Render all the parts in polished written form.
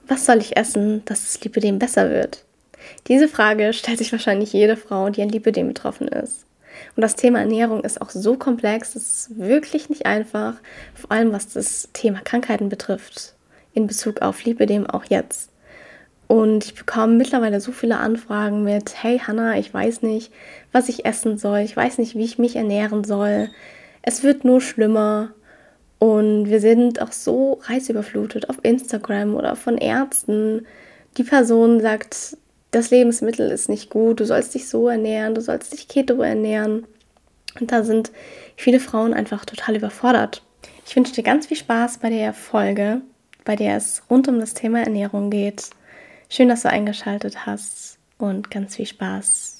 Was soll ich essen, dass das Lipödem besser wird? Diese Frage stellt sich wahrscheinlich jede Frau, die an Lipödem betroffen ist. Und das Thema Ernährung ist auch so komplex, es ist wirklich nicht einfach, vor allem was das Thema Krankheiten betrifft, in Bezug auf Lipödem auch jetzt. Und ich bekomme mittlerweile so viele Anfragen mit: Hey Hannah, ich weiß nicht, was ich essen soll, ich weiß nicht, wie ich mich ernähren soll. Es wird nur schlimmer. Und wir sind auch so reizüberflutet auf Instagram oder von Ärzten. Die Person sagt, das Lebensmittel ist nicht gut, du sollst dich so ernähren, du sollst dich Keto ernähren. Und da sind viele Frauen einfach total überfordert. Ich wünsche dir ganz viel Spaß bei der Folge, bei der es rund um das Thema Ernährung geht. Schön, dass du eingeschaltet hast und ganz viel Spaß.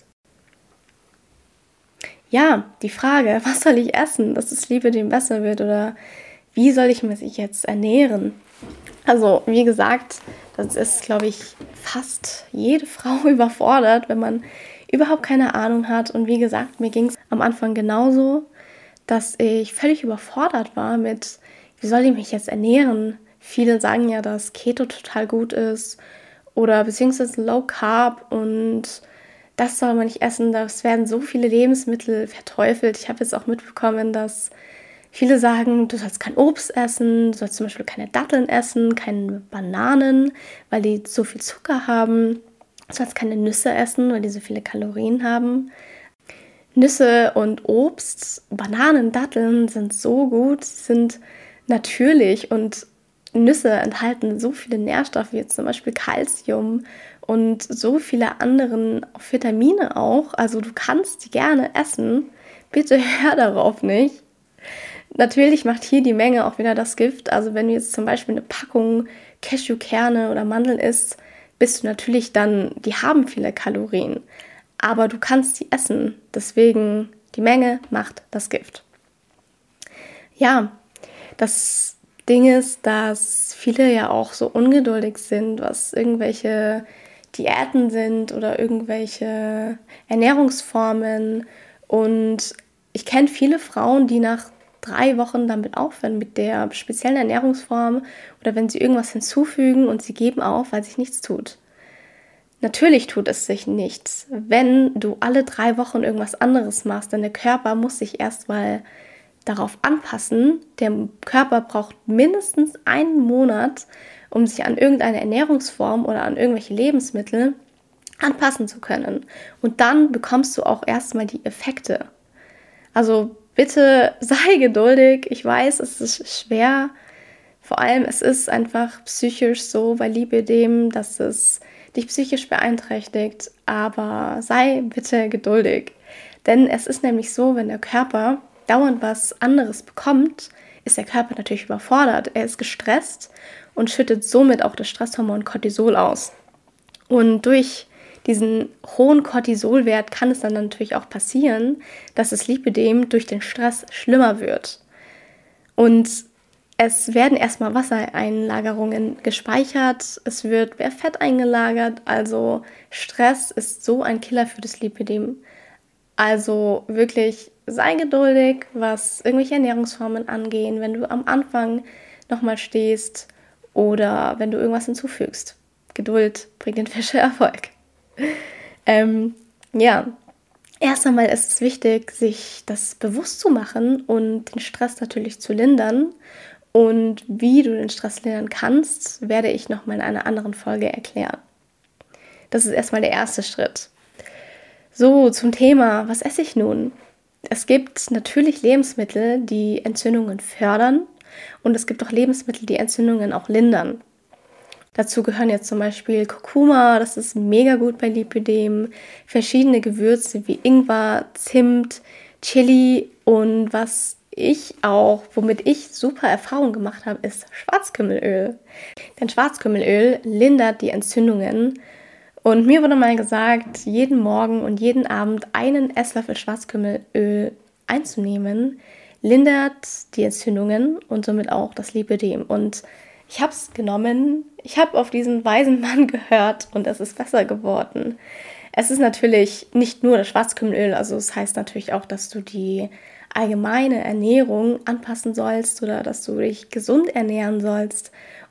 Ja, die Frage, was soll ich essen, dass das Lipödem besser wird, oder wie soll ich mich jetzt ernähren? Also, wie gesagt, das ist, glaube ich, fast jede Frau überfordert, wenn man überhaupt keine Ahnung hat. Und wie gesagt, mir ging es am Anfang genauso, dass ich völlig überfordert war mit, wie soll ich mich jetzt ernähren? Viele sagen ja, dass Keto total gut ist oder beziehungsweise Low Carb, und das soll man nicht essen. Das werden so viele Lebensmittel verteufelt. Ich habe jetzt auch mitbekommen, dass viele sagen, du sollst kein Obst essen, du sollst zum Beispiel keine Datteln essen, keine Bananen, weil die so viel Zucker haben. Du sollst keine Nüsse essen, weil die so viele Kalorien haben. Nüsse und Obst, Bananen, Datteln sind so gut, sind natürlich, und Nüsse enthalten so viele Nährstoffe, wie zum Beispiel Calcium und so viele andere Vitamine auch. Also du kannst die gerne essen. Bitte hör darauf nicht. Natürlich macht hier die Menge auch wieder das Gift. Also wenn du jetzt zum Beispiel eine Packung Cashewkerne oder Mandeln isst, bist du natürlich dann, die haben viele Kalorien. Aber du kannst die essen. Deswegen, die Menge macht das Gift. Ja, das Ding ist, dass viele ja auch so ungeduldig sind, was irgendwelche Diäten sind oder irgendwelche Ernährungsformen. Und ich kenne viele Frauen, die nach 3 Wochen damit aufhören mit der speziellen Ernährungsform oder wenn sie irgendwas hinzufügen und sie geben auf, weil sich nichts tut. Natürlich tut es sich nichts, wenn du alle 3 Wochen irgendwas anderes machst, denn der Körper muss sich erstmal darauf anpassen. Der Körper braucht mindestens einen Monat, um sich an irgendeine Ernährungsform oder an irgendwelche Lebensmittel anpassen zu können. Und dann bekommst du auch erstmal die Effekte. Also bitte sei geduldig. Ich weiß, es ist schwer. Vor allem, es ist einfach psychisch so bei Lipödem, dass es dich psychisch beeinträchtigt. Aber sei bitte geduldig. Denn es ist nämlich so, wenn der Körper dauernd was anderes bekommt, ist der Körper natürlich überfordert. Er ist gestresst und schüttet somit auch das Stresshormon Cortisol aus. Und durch diesen hohen Cortisolwert kann es dann natürlich auch passieren, dass das Lipödem durch den Stress schlimmer wird. Und es werden erstmal Wassereinlagerungen gespeichert, es wird mehr Fett eingelagert, also Stress ist so ein Killer für das Lipödem. Also wirklich sei geduldig, was irgendwelche Ernährungsformen angehen, wenn du am Anfang nochmal stehst oder wenn du irgendwas hinzufügst. Geduld bringt den Fische Erfolg. Ja, erst einmal ist es wichtig, sich das bewusst zu machen und den Stress natürlich zu lindern. Und wie du den Stress lindern kannst, werde ich nochmal in einer anderen Folge erklären. Das ist erstmal der erste Schritt. So, zum Thema, was esse ich nun? Es gibt natürlich Lebensmittel, die Entzündungen fördern, und es gibt auch Lebensmittel, die Entzündungen auch lindern. Dazu gehören jetzt zum Beispiel Kurkuma, das ist mega gut bei Lipödem, verschiedene Gewürze wie Ingwer, Zimt, Chili, und womit ich super Erfahrung gemacht habe, ist Schwarzkümmelöl. Denn Schwarzkümmelöl lindert die Entzündungen. Und mir wurde mal gesagt, jeden Morgen und jeden Abend einen Esslöffel Schwarzkümmelöl einzunehmen, lindert die Entzündungen und somit auch das Lipödem. Und ich habe es genommen, ich habe auf diesen weisen Mann gehört und es ist besser geworden. Es ist natürlich nicht nur das Schwarzkümmelöl, also es heißt natürlich auch, dass du die allgemeine Ernährung anpassen sollst oder dass du dich gesund ernähren sollst.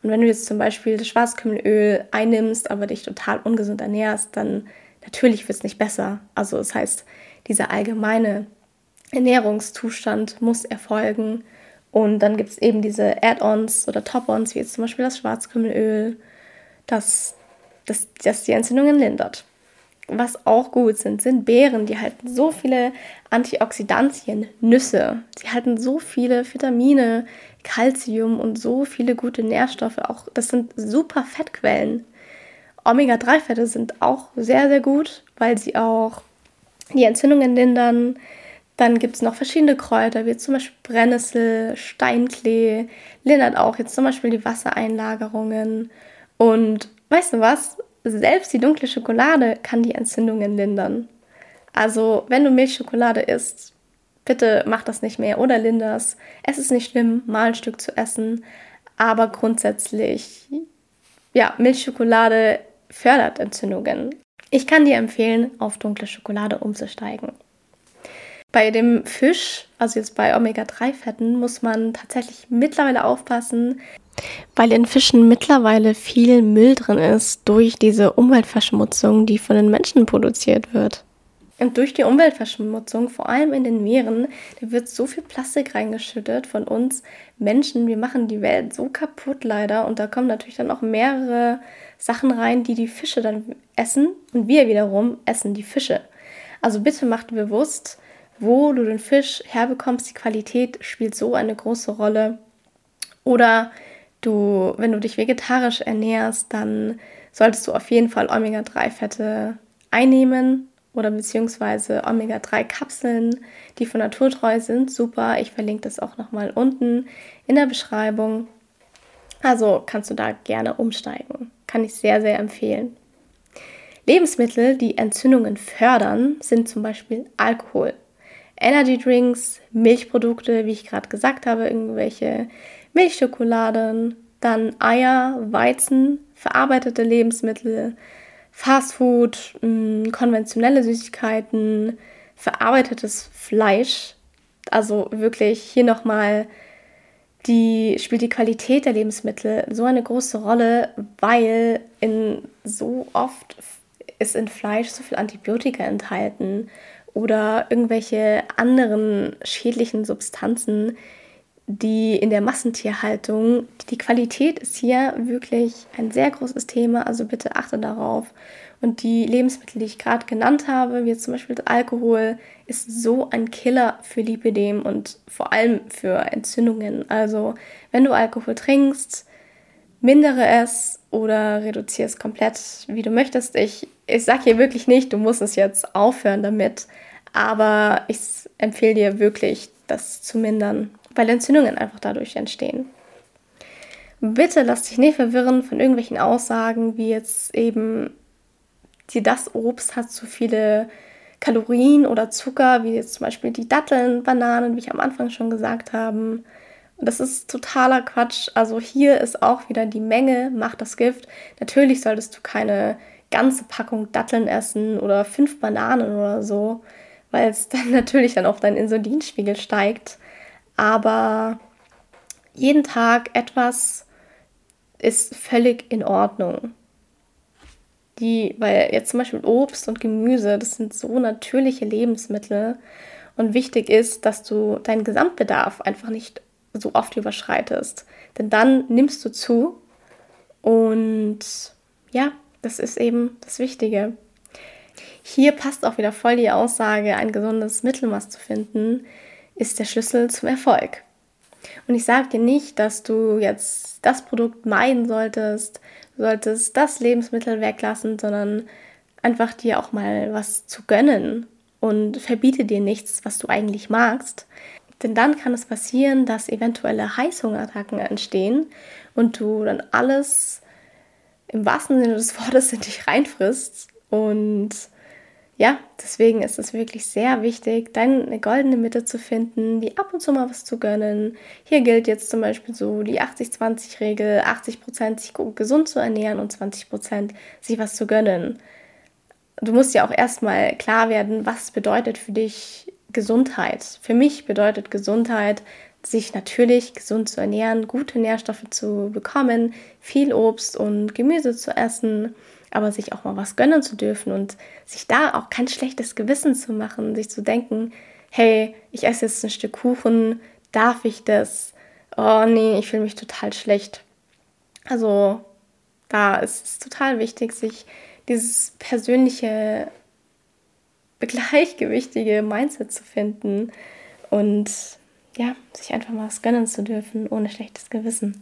Und wenn du jetzt zum Beispiel das Schwarzkümmelöl einnimmst, aber dich total ungesund ernährst, dann natürlich wird es nicht besser. Also das heißt, dieser allgemeine Ernährungszustand muss erfolgen. Und dann gibt es eben diese Add-ons oder Top-ons, wie jetzt zum Beispiel das Schwarzkümmelöl, das die Entzündungen lindert. Was auch gut sind Beeren, die halten so viele Antioxidantien, Nüsse, sie halten so viele Vitamine, Calcium und so viele gute Nährstoffe. Auch das sind super Fettquellen. Omega-3-Fette sind auch sehr, sehr gut, weil sie auch die Entzündungen lindern. Dann gibt es noch verschiedene Kräuter, wie zum Beispiel Brennnessel, Steinklee, lindert auch jetzt zum Beispiel die Wassereinlagerungen. Und weißt du was? Selbst die dunkle Schokolade kann die Entzündungen lindern. Also, wenn du Milchschokolade isst, bitte mach das nicht mehr oder linder's. Es ist nicht schlimm, mal ein Stück zu essen, aber grundsätzlich, ja, Milchschokolade fördert Entzündungen. Ich kann dir empfehlen, auf dunkle Schokolade umzusteigen. Bei dem Fisch, also jetzt bei Omega-3-Fetten, muss man tatsächlich mittlerweile aufpassen, weil in Fischen mittlerweile viel Müll drin ist durch diese Umweltverschmutzung, die von den Menschen produziert wird. Und durch die Umweltverschmutzung, vor allem in den Meeren, da wird so viel Plastik reingeschüttet von uns Menschen. Wir machen die Welt so kaputt leider. Und da kommen natürlich dann auch mehrere Sachen rein, die die Fische dann essen. Und wir wiederum essen die Fische. Also bitte macht bewusst, wo du den Fisch herbekommst. Die Qualität spielt so eine große Rolle. Oder wenn du dich vegetarisch ernährst, dann solltest du auf jeden Fall Omega-3-Fette einnehmen oder beziehungsweise Omega-3-Kapseln, die von Naturtreu sind. Super, ich verlinke das auch nochmal unten in der Beschreibung. Also kannst du da gerne umsteigen. Kann ich sehr, sehr empfehlen. Lebensmittel, die Entzündungen fördern, sind zum Beispiel Alkohol, Energy Drinks, Milchprodukte, wie ich gerade gesagt habe, irgendwelche Milchschokoladen, dann Eier, Weizen, verarbeitete Lebensmittel, Fastfood, konventionelle Süßigkeiten, verarbeitetes Fleisch. Also wirklich hier nochmal spielt die Qualität der Lebensmittel so eine große Rolle, weil so oft ist in Fleisch so viel Antibiotika enthalten oder irgendwelche anderen schädlichen Substanzen, die in der Massentierhaltung, die Qualität ist hier wirklich ein sehr großes Thema, also bitte achte darauf. Und die Lebensmittel, die ich gerade genannt habe, wie jetzt zum Beispiel Alkohol, ist so ein Killer für Lipidem und vor allem für Entzündungen. Also wenn du Alkohol trinkst, mindere es oder reduziere es komplett, wie du möchtest. Ich sage hier wirklich nicht, du musst es jetzt aufhören damit, aber ich empfehle dir wirklich, das zu mindern, weil Entzündungen einfach dadurch entstehen. Bitte lass dich nicht verwirren von irgendwelchen Aussagen, wie jetzt eben, das Obst hat zu viele Kalorien oder Zucker, wie jetzt zum Beispiel die Datteln, Bananen, wie ich am Anfang schon gesagt habe. Und das ist totaler Quatsch. Also hier ist auch wieder die Menge macht das Gift. Natürlich solltest du keine ganze Packung Datteln essen oder 5 Bananen oder so, weil es dann natürlich dann auf deinen Insulinspiegel steigt. Aber jeden Tag etwas ist völlig in Ordnung. Weil jetzt zum Beispiel Obst und Gemüse, das sind so natürliche Lebensmittel und wichtig ist, dass du deinen Gesamtbedarf einfach nicht so oft überschreitest, denn dann nimmst du zu und ja, das ist eben das Wichtige. Hier passt auch wieder voll die Aussage, ein gesundes Mittelmaß zu finden, ist der Schlüssel zum Erfolg. Und ich sage dir nicht, dass du jetzt das Produkt meiden solltest, du solltest das Lebensmittel weglassen, sondern einfach dir auch mal was zu gönnen und verbiete dir nichts, was du eigentlich magst. Denn dann kann es passieren, dass eventuelle Heißhungerattacken entstehen und du dann alles im wahrsten Sinne des Wortes in dich reinfrisst. Und ja, deswegen ist es wirklich sehr wichtig, deine goldene Mitte zu finden, die ab und zu mal was zu gönnen. Hier gilt jetzt zum Beispiel so die 80-20-Regel, 80% sich gesund zu ernähren und 20% sich was zu gönnen. Du musst ja auch erstmal klar werden, was bedeutet für dich Gesundheit. Für mich bedeutet Gesundheit, sich natürlich gesund zu ernähren, gute Nährstoffe zu bekommen, viel Obst und Gemüse zu essen, aber sich auch mal was gönnen zu dürfen und sich da auch kein schlechtes Gewissen zu machen, sich zu denken, hey, ich esse jetzt ein Stück Kuchen, darf ich das? Oh nee, ich fühle mich total schlecht. Also da ist es total wichtig, sich dieses persönliche, gleichgewichtige Mindset zu finden und ja, sich einfach mal was gönnen zu dürfen, ohne schlechtes Gewissen.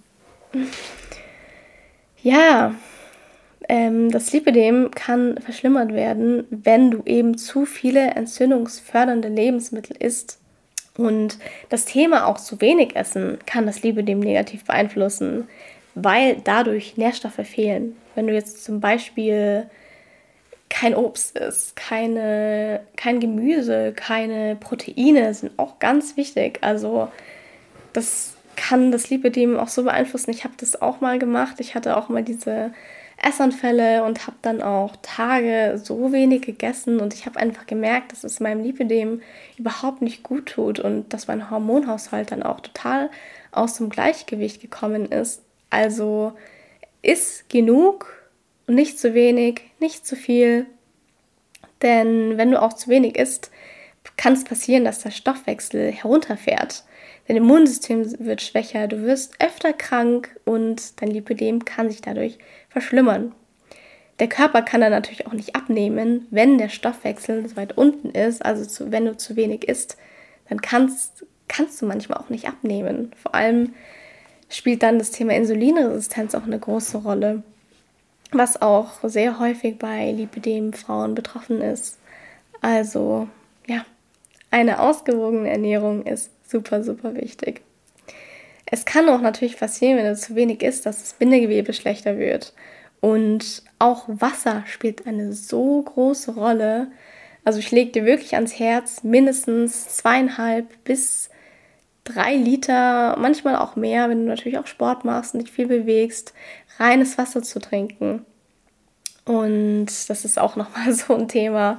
Ja, das Lipödem kann verschlimmert werden, wenn du eben zu viele entzündungsfördernde Lebensmittel isst. Und das Thema auch zu wenig Essen kann das Lipödem negativ beeinflussen, weil dadurch Nährstoffe fehlen. Wenn du jetzt zum Beispiel kein Obst isst, kein Gemüse, keine Proteine, sind auch ganz wichtig. Also das kann das Lipödem auch so beeinflussen. Ich habe das auch mal gemacht. Ich hatte auch mal diese Essanfälle und habe dann auch Tage so wenig gegessen und ich habe einfach gemerkt, dass es meinem Lipödem überhaupt nicht gut tut und dass mein Hormonhaushalt dann auch total aus dem Gleichgewicht gekommen ist. Also iss genug und nicht zu wenig, nicht zu viel, denn wenn du auch zu wenig isst, kann es passieren, dass der Stoffwechsel herunterfährt. Dein Immunsystem wird schwächer, du wirst öfter krank und dein Lipödem kann sich dadurch verschlimmern. Der Körper kann dann natürlich auch nicht abnehmen, wenn der Stoffwechsel so weit unten ist. Also wenn du zu wenig isst, dann kannst du manchmal auch nicht abnehmen. Vor allem spielt dann das Thema Insulinresistenz auch eine große Rolle, was auch sehr häufig bei Lipödem-Frauen betroffen ist. Also ja, eine ausgewogene Ernährung ist super, super wichtig. Es kann auch natürlich passieren, wenn du zu wenig isst, dass das Bindegewebe schlechter wird. Und auch Wasser spielt eine so große Rolle. Also ich lege dir wirklich ans Herz, mindestens 2,5 bis 3 Liter, manchmal auch mehr, wenn du natürlich auch Sport machst und dich viel bewegst, reines Wasser zu trinken. Und das ist auch nochmal so ein Thema,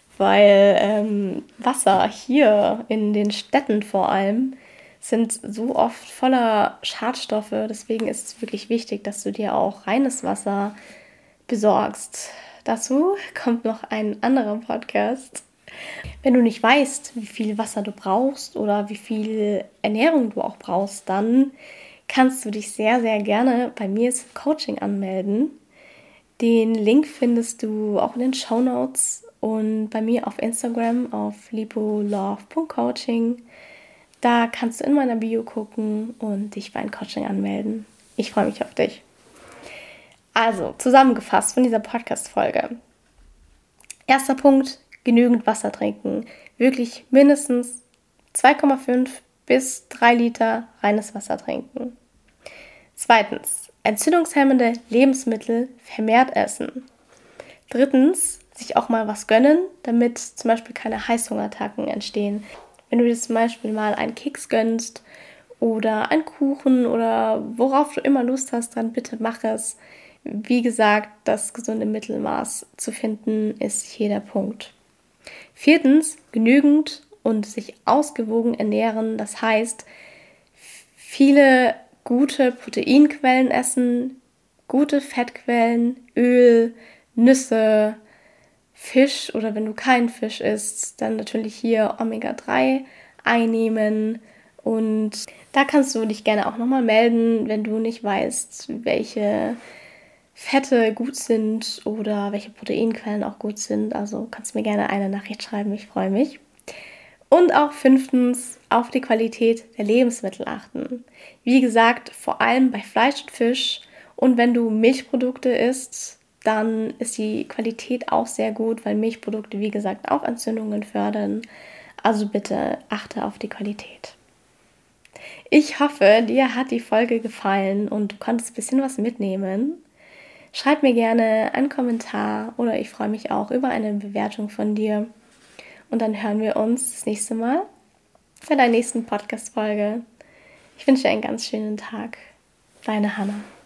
weil Wasser hier in den Städten vor allem sind so oft voller Schadstoffe. Deswegen ist es wirklich wichtig, dass du dir auch reines Wasser besorgst. Dazu kommt noch ein anderer Podcast. Wenn du nicht weißt, wie viel Wasser du brauchst oder wie viel Ernährung du auch brauchst, dann kannst du dich sehr, sehr gerne bei mir zum Coaching anmelden. Den Link findest du auch in den Shownotes und bei mir auf Instagram auf lipolove.coaching. Da kannst du in meiner Bio gucken und dich bei einem Coaching anmelden. Ich freue mich auf dich. Also, zusammengefasst von dieser Podcast-Folge. Erster Punkt, genügend Wasser trinken. Wirklich mindestens 2,5 bis 3 Liter reines Wasser trinken. Zweitens, entzündungshemmende Lebensmittel vermehrt essen. Drittens, sich auch mal was gönnen, damit zum Beispiel keine Heißhungerattacken entstehen. Wenn du dir zum Beispiel mal einen Keks gönnst oder einen Kuchen oder worauf du immer Lust hast, dann bitte mach es. Wie gesagt, das gesunde Mittelmaß zu finden ist hier der Punkt. Viertens, genügend und sich ausgewogen ernähren. Das heißt, viele gute Proteinquellen essen, gute Fettquellen, Öl, Nüsse, Fisch oder wenn du keinen Fisch isst, dann natürlich hier Omega-3 einnehmen. Und da kannst du dich gerne auch nochmal melden, wenn du nicht weißt, welche Fette gut sind oder welche Proteinquellen auch gut sind. Also kannst du mir gerne eine Nachricht schreiben, ich freue mich. Und auch fünftens, auf die Qualität der Lebensmittel achten. Wie gesagt, vor allem bei Fleisch und Fisch und wenn du Milchprodukte isst, dann ist die Qualität auch sehr gut, weil Milchprodukte, wie gesagt, auch Entzündungen fördern. Also bitte achte auf die Qualität. Ich hoffe, dir hat die Folge gefallen und du konntest ein bisschen was mitnehmen. Schreib mir gerne einen Kommentar oder ich freue mich auch über eine Bewertung von dir. Und dann hören wir uns das nächste Mal bei der nächsten Podcast-Folge. Ich wünsche dir einen ganz schönen Tag. Deine Hannah.